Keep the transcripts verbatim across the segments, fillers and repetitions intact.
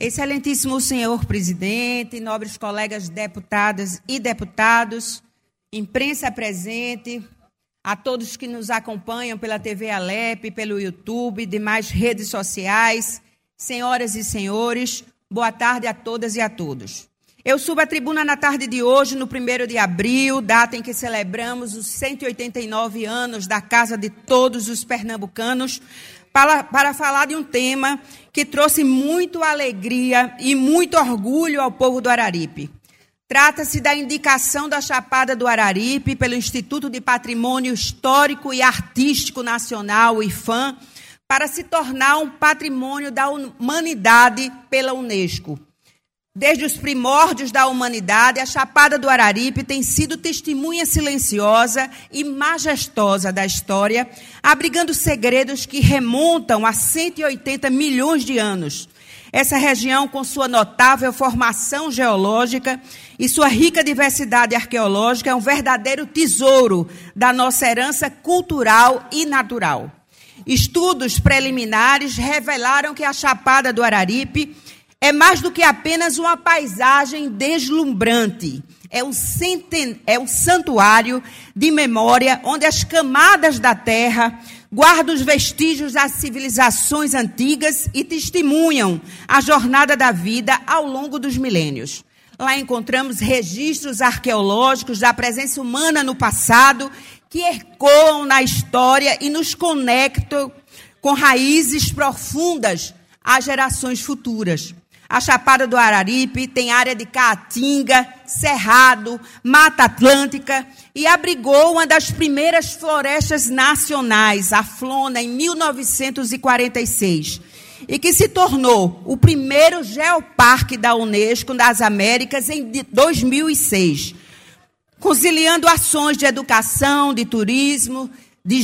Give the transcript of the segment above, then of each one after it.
Excelentíssimo senhor presidente, nobres colegas deputadas e deputados, imprensa presente, a todos que nos acompanham pela T V Alep, pelo YouTube, demais redes sociais, senhoras e senhores, boa tarde a todas e a todos. Eu subo à tribuna na tarde de hoje, no primeiro de abril, data em que celebramos os cento e oitenta e nove anos da Casa de Todos os Pernambucanos, para, para falar de um tema que trouxe muito alegria e muito orgulho ao povo do Araripe. Trata-se da indicação da Chapada do Araripe pelo Instituto de Patrimônio Histórico e Artístico Nacional, I F A M, para se tornar um patrimônio da humanidade pela Unesco. Desde os primórdios da humanidade, a Chapada do Araripe tem sido testemunha silenciosa e majestosa da história, abrigando segredos que remontam a cento e oitenta milhões de anos. Essa região, com sua notável formação geológica e sua rica diversidade arqueológica, é um verdadeiro tesouro da nossa herança cultural e natural. Estudos preliminares revelaram que a Chapada do Araripe é mais do que apenas uma paisagem deslumbrante. É um, centen... é um santuário de memória onde as camadas da terra guardam os vestígios das civilizações antigas e testemunham a jornada da vida ao longo dos milênios. Lá encontramos registros arqueológicos da presença humana no passado que ecoam na história e nos conectam com raízes profundas às gerações futuras. A Chapada do Araripe tem área de caatinga, cerrado, mata atlântica e abrigou uma das primeiras florestas nacionais, a Flona, em mil novecentos e quarenta e seis, e que se tornou o primeiro geoparque da Unesco das Américas em dois mil e seis, conciliando ações de educação, de turismo, de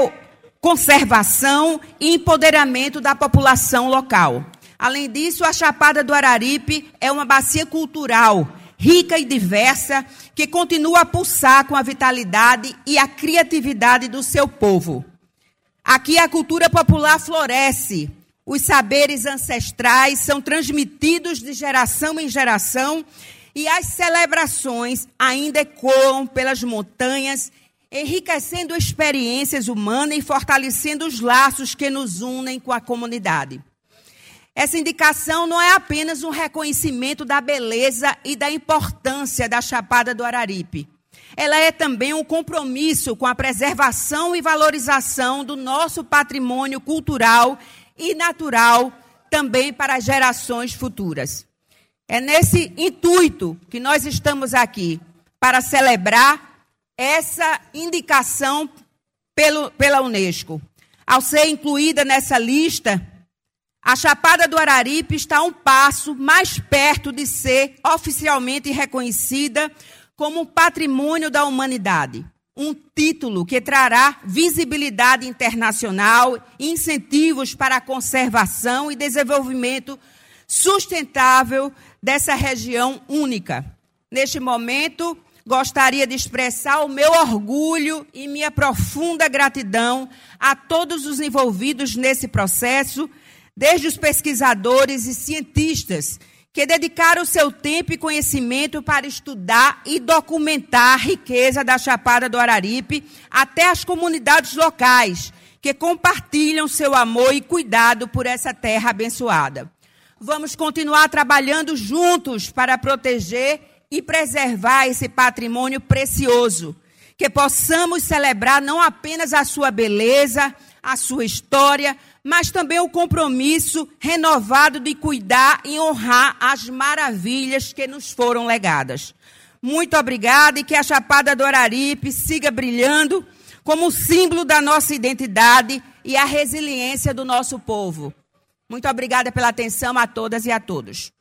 geoconservação e empoderamento da população local. Além disso, a Chapada do Araripe é uma bacia cultural, rica e diversa, que continua a pulsar com a vitalidade e a criatividade do seu povo. Aqui a cultura popular floresce, os saberes ancestrais são transmitidos de geração em geração e as celebrações ainda ecoam pelas montanhas, enriquecendo experiências humanas e fortalecendo os laços que nos unem com a comunidade. Essa indicação não é apenas um reconhecimento da beleza e da importância da Chapada do Araripe. Ela é também um compromisso com a preservação e valorização do nosso patrimônio cultural e natural, também para as gerações futuras. É nesse intuito que nós estamos aqui, para celebrar essa indicação pelo, pela Unesco. Ao ser incluída nessa lista, a Chapada do Araripe está um passo mais perto de ser oficialmente reconhecida como um patrimônio da humanidade. Um título que trará visibilidade internacional, incentivos para a conservação e desenvolvimento sustentável dessa região única. Neste momento, gostaria de expressar o meu orgulho e minha profunda gratidão a todos os envolvidos nesse processo, desde os pesquisadores e cientistas que dedicaram seu tempo e conhecimento para estudar e documentar a riqueza da Chapada do Araripe, até as comunidades locais, que compartilham seu amor e cuidado por essa terra abençoada. Vamos continuar trabalhando juntos para proteger e preservar esse patrimônio precioso, que possamos celebrar não apenas a sua beleza, a sua história, mas também o compromisso renovado de cuidar e honrar as maravilhas que nos foram legadas. Muito obrigada e que a Chapada do Araripe siga brilhando como símbolo da nossa identidade e a resiliência do nosso povo. Muito obrigada pela atenção a todas e a todos.